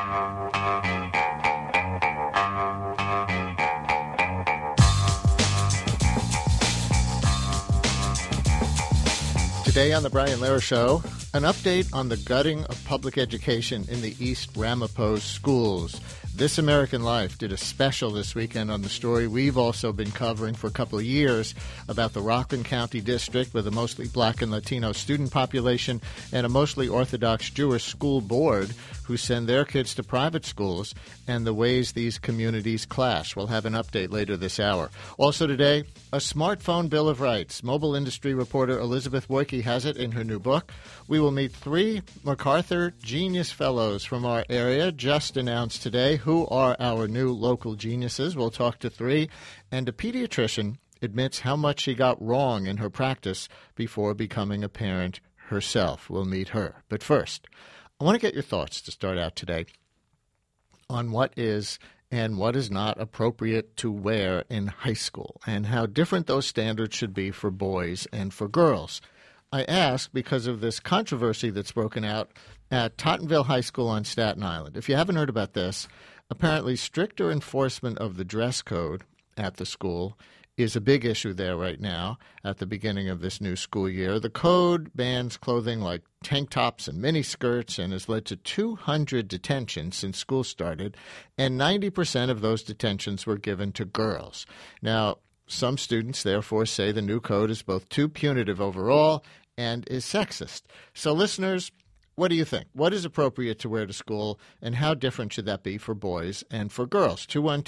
Today on the Brian Lehrer Show, an update on the gutting of public education in the East Ramapo schools. This American Life did a special this weekend on the story we've also been covering for a couple of years about the Rockland County District with a mostly black and Latino student population and a mostly Orthodox Jewish school board who send their kids to private schools and the ways these communities clash. We'll have an update later this hour. Also today, a smartphone bill of rights. Mobile industry reporter Elizabeth Woike has it in her new book. We will meet 3 MacArthur Genius Fellows from our area just announced today. Who are our new local geniuses? We'll talk to 3. And a pediatrician admits how much she got wrong in her practice before becoming a parent herself. We'll meet her. But first, I want to get your thoughts to start out today on what is and what is not appropriate to wear in high school and how different those standards should be for boys and for girls. I ask because of this controversy that's broken out at Tottenville High School on Staten Island. If you haven't heard about this, apparently stricter enforcement of the dress code at the school is a big issue there right now at the beginning of this new school year. The code bans clothing like tank tops and mini skirts and has led to 200 detentions since school started, and 90% of those detentions were given to girls. Now, some students, therefore, say the new code is both too punitive overall and is sexist. So, listeners, what do you think? What is appropriate to wear to school, and how different should that be for boys and for girls?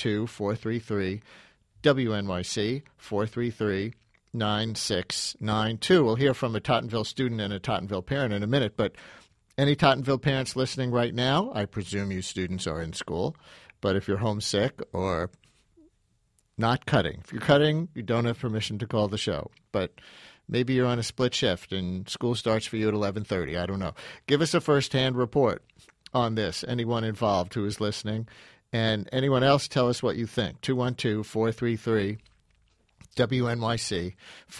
212-433-WNYC, 433-9692. We'll hear from a Tottenville student and a Tottenville parent in a minute, but any Tottenville parents listening right now, I presume you students are in school, but if you're homesick or not cutting. If you're cutting, you don't have permission to call the show. But maybe you're on a split shift and school starts for you at 11:30. I don't know. Give us a first-hand report on this, anyone involved who is listening. And anyone else, tell us what you think. 212-433-WNYC,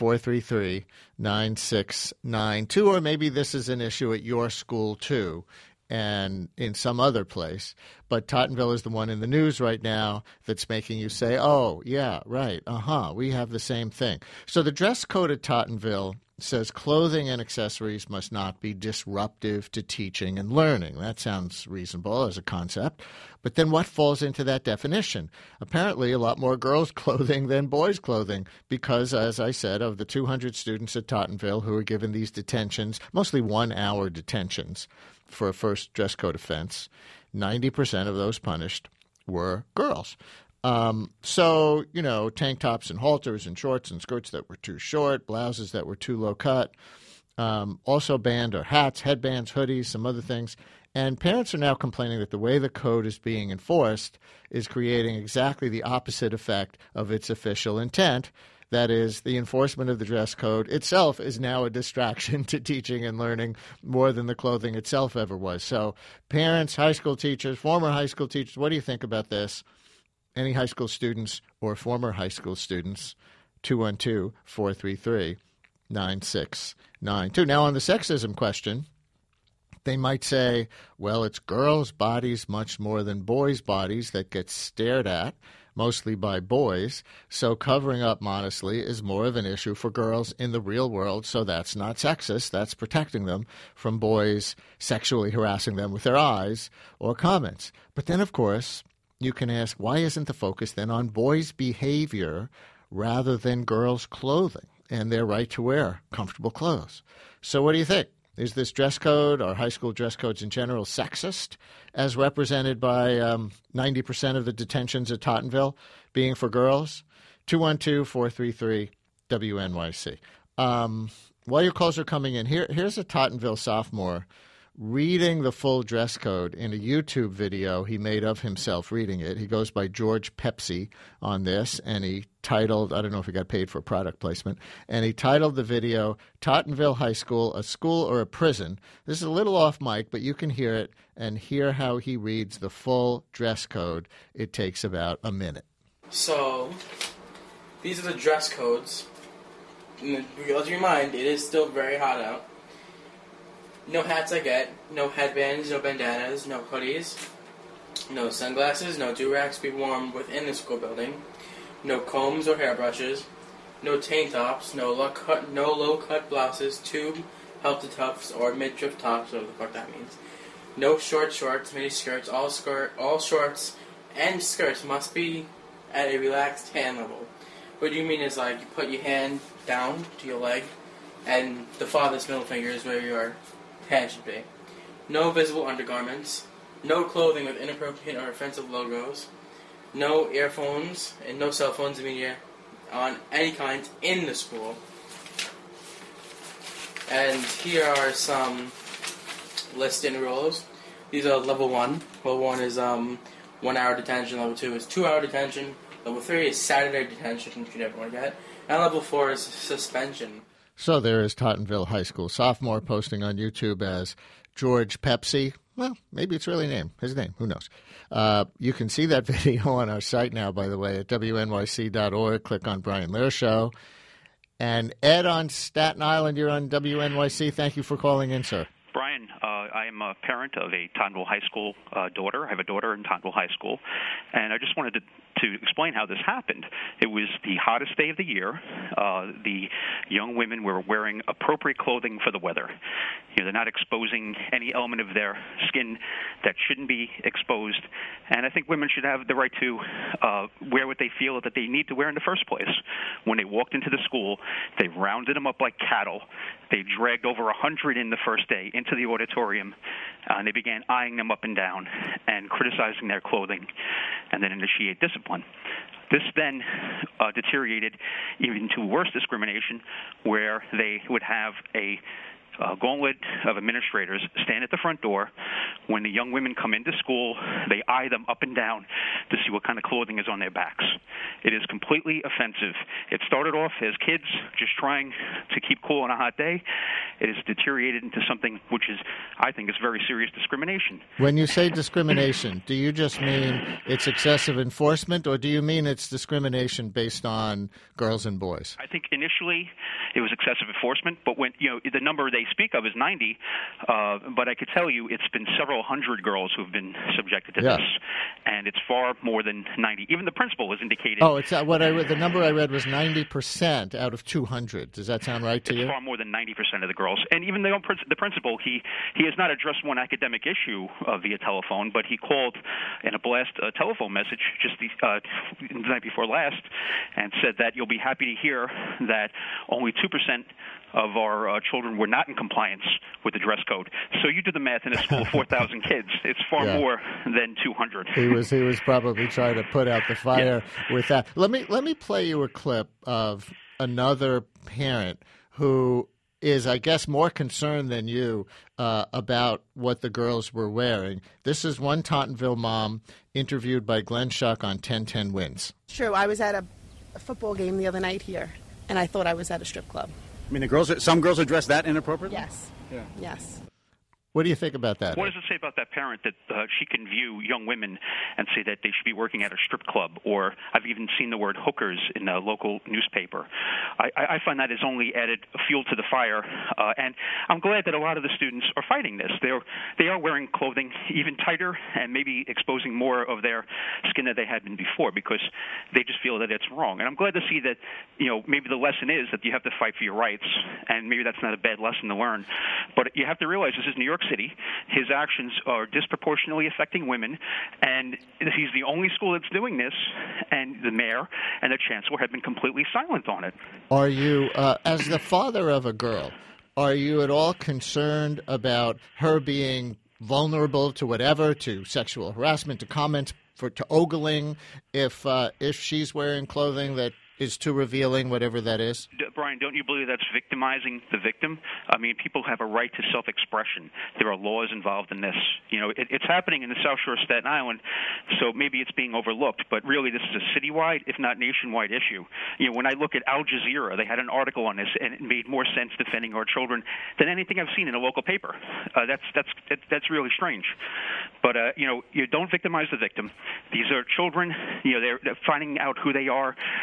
433-9692. Or maybe this is an issue at your school, too, and in some other place. But Tottenville is the one in the news right now that's making you say, oh, yeah, right, we have the same thing. So the dress code at Tottenville says clothing and accessories must not be disruptive to teaching and learning. That sounds reasonable as a concept. But then what falls into that definition? Apparently a lot more girls' clothing than boys' clothing because, as I said, of the 200 students at Tottenville who were given these detentions, mostly 1-hour detentions for a first dress code offense, 90% of those punished were girls. So, tank tops and halters and shorts and skirts that were too short, blouses that were too low cut. Also banned are hats, headbands, hoodies, some other things. And parents are now complaining that the way the code is being enforced is creating exactly the opposite effect of its official intent. That is, the enforcement of the dress code itself is now a distraction to teaching and learning more than the clothing itself ever was. So parents, high school teachers, former high school teachers, what do you think about this? Any high school students or former high school students, 212-433-9692. Now, on the sexism question, they might say, well, it's girls' bodies much more than boys' bodies that get stared at, mostly by boys, so covering up modestly is more of an issue for girls in the real world, so that's not sexist. That's protecting them from boys sexually harassing them with their eyes or comments. But then, of course, you can ask, why isn't the focus then on boys' behavior rather than girls' clothing and their right to wear comfortable clothes? So what do you think? Is this dress code or high school dress codes in general sexist, as represented by 90% of the detentions at Tottenville being for girls? 212-433-WNYC. While your calls are coming in, here's a Tottenville sophomore reading the full dress code in a YouTube video he made of himself reading it. He goes by George Pepsi on this, and he titled, I don't know if he got paid for product placement, and he titled the video, Tottenville High School, a School or a Prison. This is a little off mic, but you can hear it and hear how he reads the full dress code. It takes about a minute. So, these are the dress codes. And as you remind, it is still very hot out. No hats I get, no headbands, no bandanas, no hoodies, No sunglasses, no do-rags to be worn within the school building. No combs or hairbrushes. No tank tops. No low-cut blouses, tube, help to tufts, or midriff tops, whatever the fuck that means. No short shorts, mini skirts. All shorts and skirts must be at a relaxed hand level. What you mean is like you put your hand down to your leg, and the farthest middle finger is where your hand should be. No visible undergarments. No clothing with inappropriate or offensive logos. No earphones and no cell phones and media on any kind in the school. And here are some listed rules. These are level 1. Level 1 is 1 hour detention. Level 2 is 2 hour detention. Level 3 is Saturday detention, which you never want to get. And level 4 is suspension. So there is Tottenville High School sophomore posting on YouTube as George Pepsi. Well, maybe it's really his name. Who knows? You can see that video on our site now, by the way, at wnyc.org. Click on Brian Lehrer Show. And Ed on Staten Island, you're on WNYC. Thank you for calling in, sir. Brian, I am a parent of a Tottenville High School daughter. I have a daughter in Tottenville High School. And I just wanted to explain how this happened. It was the hottest day of the year. The young women were wearing appropriate clothing for the weather. They're not exposing any element of their skin that shouldn't be exposed. And I think women should have the right to wear what they feel that they need to wear in the first place. When they walked into the school, they rounded them up like cattle. They dragged over 100 in the first day into the auditorium, and they began eyeing them up and down and criticizing their clothing, and then initiate discipline. This then deteriorated even to worse discrimination, where they would have a gauntlet of administrators stand at the front door. When the young women come into school, they eye them up and down to see what kind of clothing is on their backs. It is completely offensive. It started off as kids just trying to keep cool on a hot day. It has deteriorated into something which is, I think, is very serious discrimination. When you say discrimination, do you just mean it's excessive enforcement, or do you mean it's discrimination based on girls and boys? I think initially it was excessive enforcement, but when the number they speak of is 90, but I could tell you it's been several hundred girls who have been subjected to this, and it's far more than 90. Even the principal was indicated. Oh, it's what I read. The number I read was 90% out of 200. Does that sound right to you? It's far more than 90% of the girls. And even the principal, he has not addressed one academic issue via telephone, but he called in a blast telephone message just the night before last and said that you'll be happy to hear that only 2% of our children were not in compliance with the dress code. So you do the math in a school of 4,000 kids. It's far more than 200. He was probably trying to put out the fire with that. Let me play you a clip of another parent who is, I guess, more concerned than you about what the girls were wearing. This is one Tottenville mom interviewed by Glenn Schuck on 1010 Wins. True. I was at a football game the other night here, and I thought I was at a strip club. I mean, some girls are dressed that inappropriately? Yes. Yeah. Yes. What do you think about that? What does it say about that parent that she can view young women and say that they should be working at a strip club? Or I've even seen the word hookers in a local newspaper. I find that has only added fuel to the fire, and I'm glad that a lot of the students are fighting this. They are wearing clothing even tighter and maybe exposing more of their skin than they had been before because they just feel that it's wrong. And I'm glad to see that maybe the lesson is that you have to fight for your rights, and maybe that's not a bad lesson to learn. But you have to realize this is New York City. His actions are disproportionately affecting women, and he's the only school that's doing this, and the mayor and the chancellor have been completely silent on it. Are you, as the father of a girl, are you at all concerned about her being vulnerable to whatever, to sexual harassment, to comments, to ogling, if she's wearing clothing that is too revealing, whatever that is? Brian, don't you believe that's victimizing the victim? I mean, people have a right to self-expression. There are laws involved in this. It's happening in the South Shore of Staten Island, so maybe it's being overlooked, but really this is a citywide, if not nationwide issue. When I look at Al Jazeera, they had an article on this, and it made more sense defending our children than anything I've seen in a local paper. That's really strange. But, you don't victimize the victim. These are children. They're finding out who they are. They're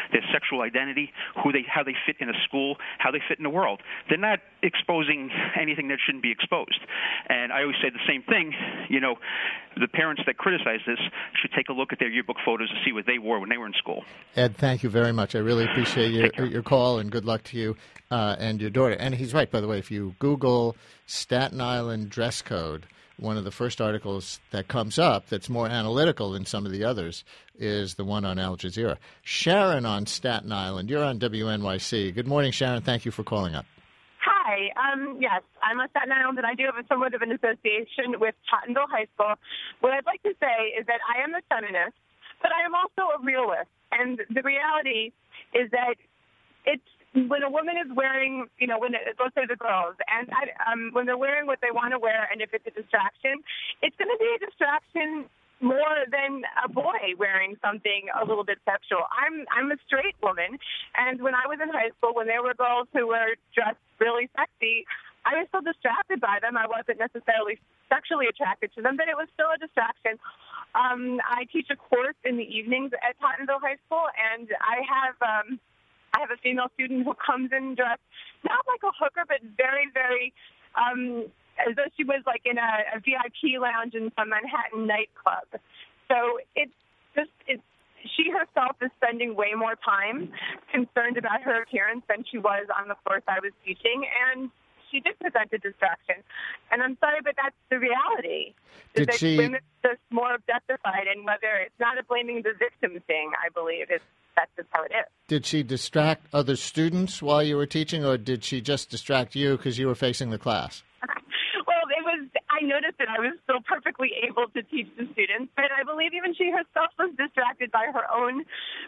sexual identity, how they fit in a school, how they fit in the world. They're not exposing anything that shouldn't be exposed. And I always say the same thing. The parents that criticize this should take a look at their yearbook photos and see what they wore when they were in school. Ed, thank you very much. I really appreciate your call, and good luck to you and your daughter. And he's right, by the way. If you Google Staten Island dress code, one of the first articles that comes up that's more analytical than some of the others is the one on Al Jazeera. Sharon on Staten Island, you're on WNYC. Good morning, Sharon. Thank you for calling up. Hi. Yes, I'm on Staten Island, and I do have somewhat of an association with Tottenville High School. What I'd like to say is that I am a feminist, but I am also a realist. And the reality is that it's when a woman is wearing, let's say the girls, and when they're wearing what they want to wear, and if it's a distraction, it's going to be a distraction more than a boy wearing something a little bit sexual. I'm a straight woman, and when I was in high school, when there were girls who were dressed really sexy, I was still distracted by them. I wasn't necessarily sexually attracted to them, but it was still a distraction. I teach a course in the evenings at Tottenville High School, and I have a female student who comes in dressed not like a hooker, but very, very as though she was like in a VIP lounge in some Manhattan nightclub. So she herself is spending way more time concerned about her appearance than she was on the course I was teaching, and she did present a distraction. And I'm sorry, but that's the reality. Women are just more objectified, and whether it's not a blaming the victim thing, I believe, that's just how it is. Did she distract other students while you were teaching, or did she just distract you because you were facing the class? I noticed that I was still perfectly able to teach the students, but I believe even she herself was distracted by her own,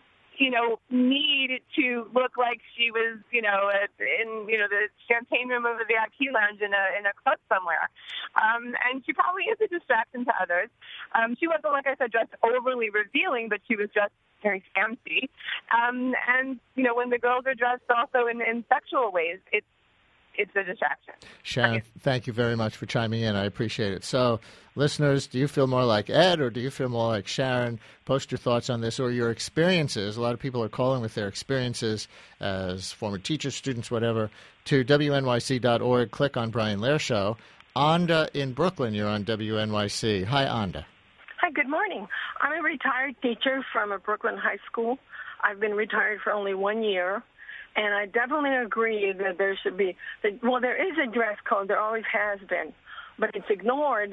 need to look like she was, in, the champagne room of the VIP lounge in a club somewhere. And she probably is a distraction to others. She wasn't, like I said, just overly revealing, but she was just very fancy. And, when the girls are dressed also in sexual ways, it's a distraction. Sharon, thank you very much for chiming in. I appreciate it. So, listeners, do you feel more like Ed or do you feel more like Sharon? Post your thoughts on this or your experiences. A lot of people are calling with their experiences as former teachers, students, whatever, to WNYC.org. Click on Brian Lehrer Show. Anda in Brooklyn, you're on WNYC. Hi, Anda. Hi, good morning. I'm a retired teacher from a Brooklyn high school. I've been retired for only 1 year. And I definitely agree that there should be, there is a dress code, there always has been, but it's ignored.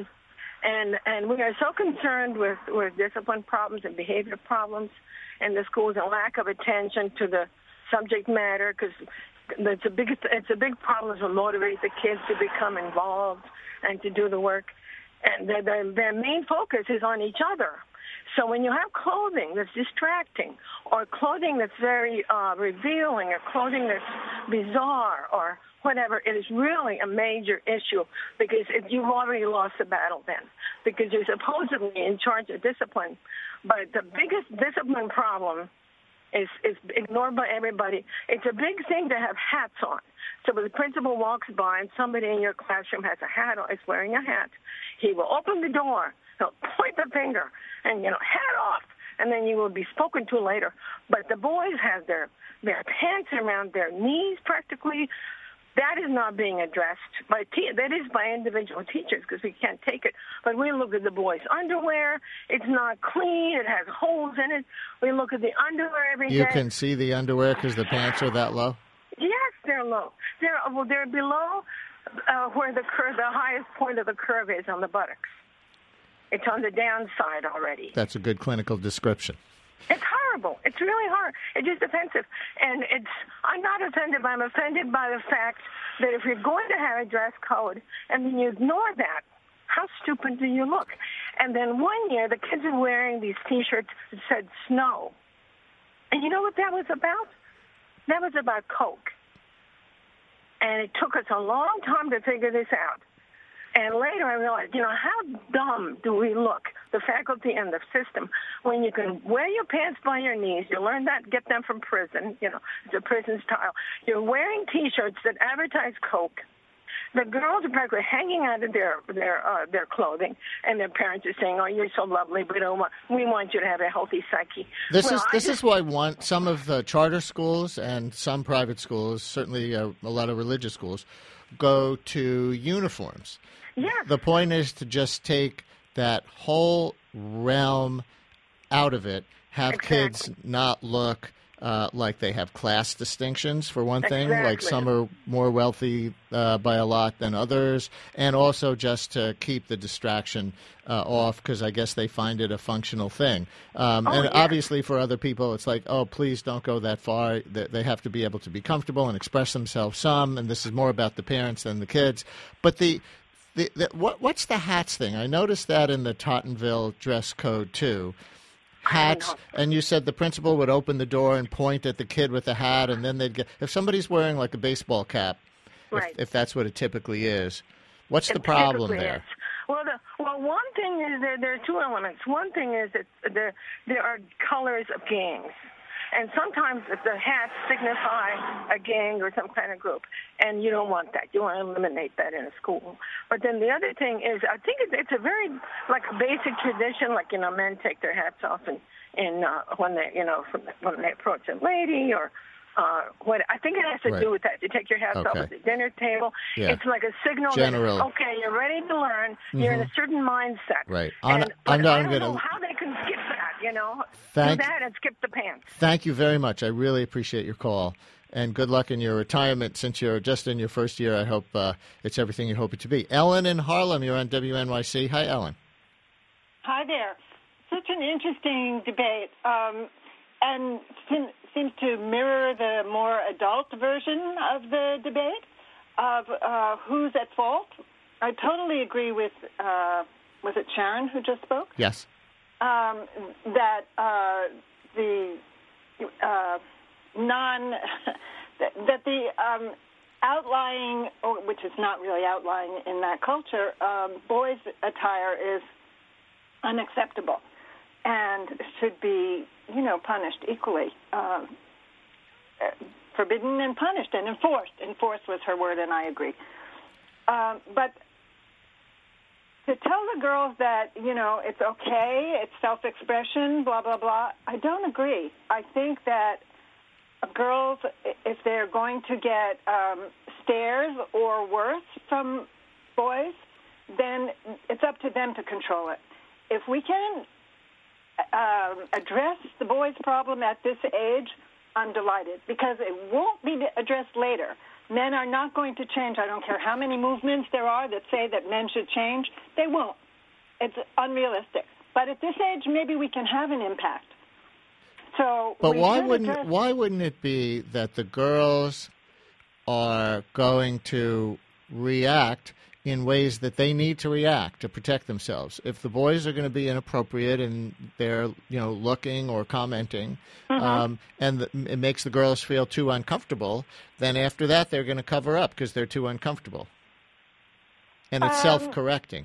And we are so concerned with discipline problems and behavior problems in the schools and lack of attention to the subject matter, because it's a big problem to motivate the kids to become involved and to do the work. And their main focus is on each other. So when you have clothing that's distracting or clothing that's very revealing or clothing that's bizarre or whatever, it is really a major issue because you've already lost the battle then because you're supposedly in charge of discipline. But the biggest discipline problem is ignored by everybody. It's a big thing to have hats on. So when the principal walks by and somebody in your classroom has a hat on, is wearing a hat, he will open the door, he'll point the finger, and, hat off, and then you will be spoken to later. But the boys have their pants around their knees practically. That is not being addressed that is by individual teachers because we can't take it. But we look at the boys' underwear. It's not clean. It has holes in it. We look at the underwear every day. You can see the underwear because the pants are that low? Yes, they're low. They're below where the highest point of the curve is on the buttocks. It's on the downside already. That's a good clinical description. It's horrible. It's really hard. It's just offensive. And I'm not offended, but I'm offended by the fact that if you're going to have a dress code and then you ignore that, how stupid do you look? And then 1 year, the kids are wearing these T-shirts that said snow. And you know what that was about? That was about Coke. And it took us a long time to figure this out. And later I realized, how dumb do we look, the faculty and the system, when you can wear your pants by your knees. You learn that, get them from prison, it's a prison style. You're wearing T-shirts that advertise Coke. The girls are practically hanging out of their clothing, and their parents are saying, "Oh, you're so lovely, but we want you to have a healthy psyche." This is why some of the charter schools and some private schools, certainly a lot of religious schools, go to uniforms. Yeah. The point is to just take that whole realm out of it, have kids not look like they have class distinctions, for one thing, like some are more wealthy by a lot than others, and also just to keep the distraction off, because I guess they find it a functional thing. Obviously for other people, it's like, oh, please don't go that far. They have to be able to be comfortable and express themselves some, and this is more about the parents than the kids. But what's the hats thing? I noticed that in the Tottenville dress code, too. Hats, and you said the principal would open the door and point at the kid with the hat, and then they'd get, if somebody's wearing like a baseball cap, if that's what it typically is, what's the problem there? Well, one thing is there are two elements. One thing is that there are colors of gangs. And sometimes the hats signify a gang or some kind of group, and you don't want that. You want to eliminate that in a school. But then the other thing is, I think it's a very, like, a basic tradition, like, men take their hats off when they approach a lady or what. I think it has to do with that. You take your hats off at the dinner table. Yeah. It's like a signal that, okay, you're ready to learn. Mm-hmm. You're in a certain mindset. Right. I don't know how they can skip that, do that and skip the pants. Thank you very much. I really appreciate your call. And good luck in your retirement. Since you're just in your first year, I hope it's everything you hope it to be. Ellen in Harlem, you're on WNYC. Hi, Ellen. Hi there. Such an interesting debate, and seems to mirror the more adult version of the debate of who's at fault. I totally agree with, was it Sharon who just spoke? Yes. That the that the outlying, which is not really outlying in that culture, boys' attire is unacceptable and should be, punished equally. Forbidden and punished and enforced. Enforced was her word, and I agree. But to tell the girls that, it's okay, it's self-expression, blah, blah, blah, I don't agree. I think that girls, if they're going to get stares or worse from boys, then it's up to them to control it. If we can address the boys' problem at this age, I'm delighted, because it won't be addressed later. Men are not going to change. I don't care how many movements there are that say that men should change. They won't. It's unrealistic. But at this age, maybe we can have an impact. But why wouldn't it be that the girls are going to react in ways that they need to react to protect themselves? If the boys are going to be inappropriate and they're, looking or commenting, and it makes the girls feel too uncomfortable, then after that they're going to cover up because they're too uncomfortable. And it's self-correcting.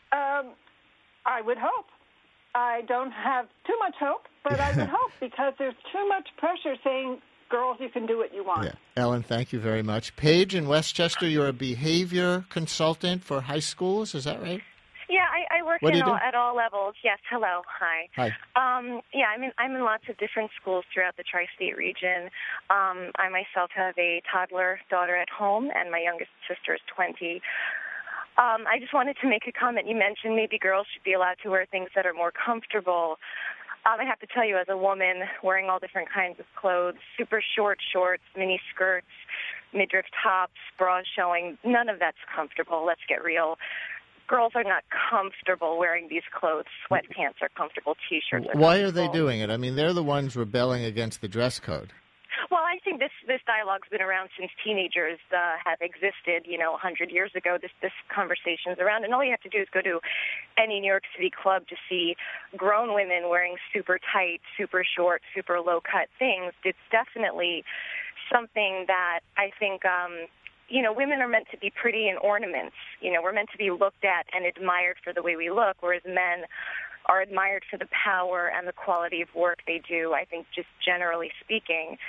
I would hope. I don't have too much hope, but I would hope, because there's too much pressure saying, girls, you can do what you want. Yeah. Ellen, thank you very much. Paige in Westchester, you're a behavior consultant for high schools. Is that right? Yeah, I work at all levels. Yes, hello. Hi. Hi. I'm in lots of different schools throughout the tri-state region. I myself have a toddler daughter at home, and my youngest sister is 20. I just wanted to make a comment. You mentioned maybe girls should be allowed to wear things that are more comfortable. I have to tell you, as a woman wearing all different kinds of clothes, super short shorts, mini skirts, midriff tops, bras showing, none of that's comfortable. Let's get real. Girls are not comfortable wearing these clothes. Sweatpants are comfortable. T-shirts are Why are they doing it? I mean, they're the ones rebelling against the dress code. Well, I think this dialogue's been around since teenagers have existed, 100 years ago. This conversation's around, and all you have to do is go to any New York City club to see grown women wearing super tight, super short, super low-cut things. It's definitely something that I think, women are meant to be pretty in ornaments. We're meant to be looked at and admired for the way we look, whereas men are admired for the power and the quality of work they do, I think, just generally speaking.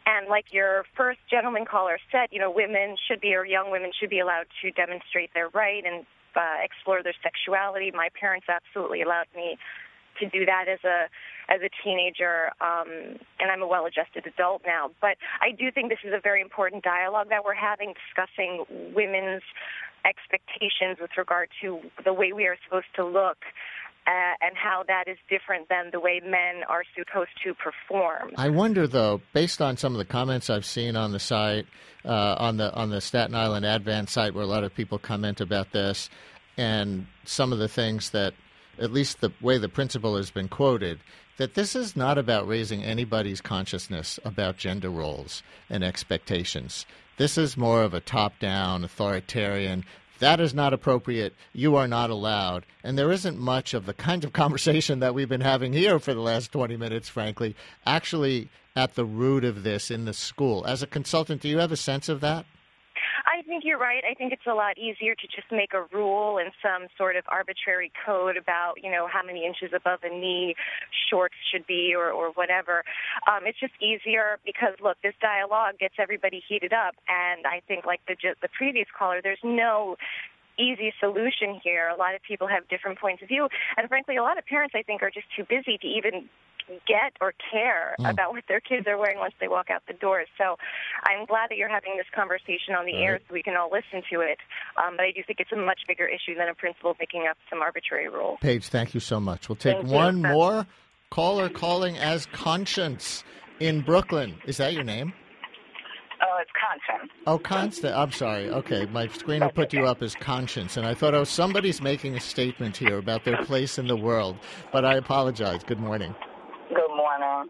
And like your first gentleman caller said, women should be, or young women should be allowed to demonstrate their right and explore their sexuality. My parents absolutely allowed me to do that as a teenager, and I'm a well-adjusted adult now. But I do think this is a very important dialogue that we're having, discussing women's expectations with regard to the way we are supposed to look, and how that is different than the way men are supposed to perform. I wonder, though, based on some of the comments I've seen on the site, on the Staten Island Advance site, where a lot of people comment about this, and some of the things that, at least the way the principal has been quoted, that this is not about raising anybody's consciousness about gender roles and expectations. This is more of a top-down, authoritarian, that is not appropriate, you are not allowed. And there isn't much of the kind of conversation that we've been having here for the last 20 minutes, frankly, actually at the root of this in the school. As a consultant, do you have a sense of that? I think you're right. I think it's a lot easier to just make a rule and some sort of arbitrary code about, how many inches above the knee shorts should be or whatever. It's just easier because, look, this dialogue gets everybody heated up. And I think, like the previous caller, there's no easy solution here. A lot of people have different points of view. And frankly, a lot of parents, I think, are just too busy to even get or care about what their kids are wearing once they walk out the door. So I'm glad that you're having this conversation on the air so we can all listen to it. But I do think it's a much bigger issue than a principal making up some arbitrary rule. Paige, thank you so much. We'll take one more caller calling as Conscience in Brooklyn. Is that your name? Oh, it's Conscience. Oh, Constant. I'm sorry. Okay, my screener put you up as Conscience, and I thought, somebody's making a statement here about their place in the world. But I apologize. Good morning. Good morning.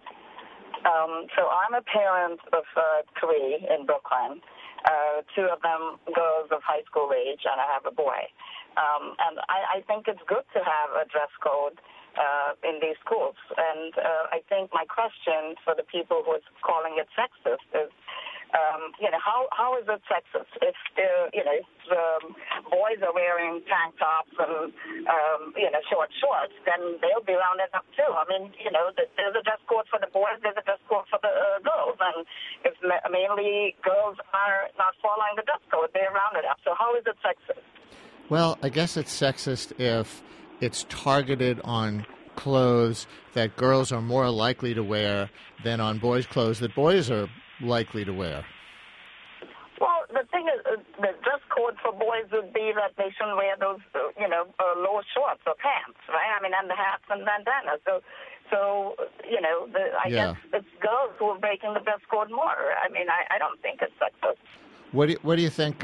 So I'm a parent of 3 in Brooklyn. 2 of them girls of high school age, and I have a boy. And I think it's good to have a dress code in these schools. And I think my question for the people who are calling it sexist is, how is it sexist if boys are wearing tank tops and short shorts, then they'll be rounded up too. I mean, there's a dress code for the boys, there's a dress code for the girls, and if mainly girls are not following the dress code, they're rounded up. So how is it sexist? Well, I guess it's sexist if it's targeted on clothes that girls are more likely to wear than on boys' clothes that boys are likely to wear. Well, the thing is, the dress code for boys would be that they shouldn't wear those, low shorts or pants, right? I mean, and the hats and bandanas. So I guess it's girls who are breaking the dress code more. I mean, I don't think it's sexist. What do you think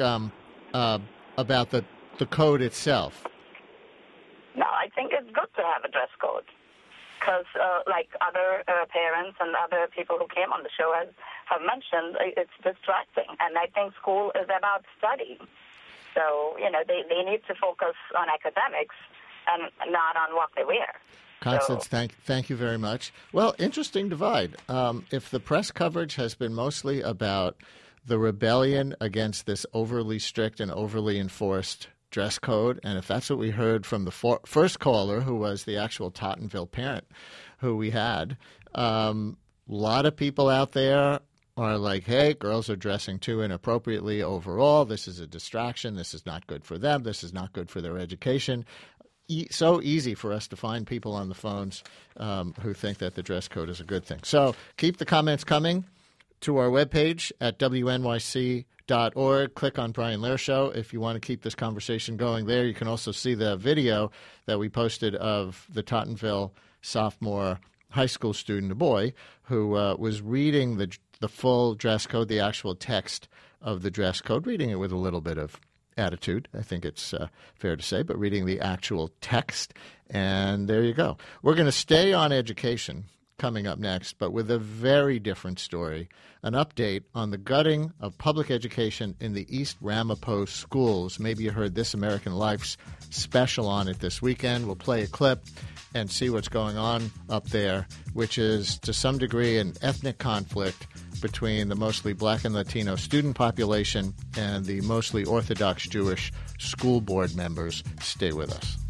about the code itself? No, I think it's good to have a dress code. Because, like other parents and other people who came on the show have mentioned, it's distracting. And I think school is about study. So, they need to focus on academics and not on what they wear. Constance, thank you very much. Well, interesting divide. If the press coverage has been mostly about the rebellion against this overly strict and overly enforced dress code, and if that's what we heard from the first caller, who was the actual Tottenville parent who we had, a lot of people out there are like, hey, girls are dressing too inappropriately overall. This is a distraction. This is not good for them. This is not good for their education. So easy for us to find people on the phones who think that the dress code is a good thing. So keep the comments coming to our webpage at WNYC.org. Click on Brian Lehrer Show if you want to keep this conversation going there. You can also see the video that we posted of the Tottenville sophomore high school student, a boy, who was reading the full dress code, the actual text of the dress code, reading it with a little bit of attitude, I think it's fair to say, but reading the actual text. And there you go. We're going to stay on education coming up next, but with a very different story, an update on the gutting of public education in the East Ramapo schools. Maybe you heard This American Life's special on it this weekend. We'll play a clip and see what's going on up there, which is to some degree an ethnic conflict between the mostly black and Latino student population and the mostly Orthodox Jewish school board members. Stay with us.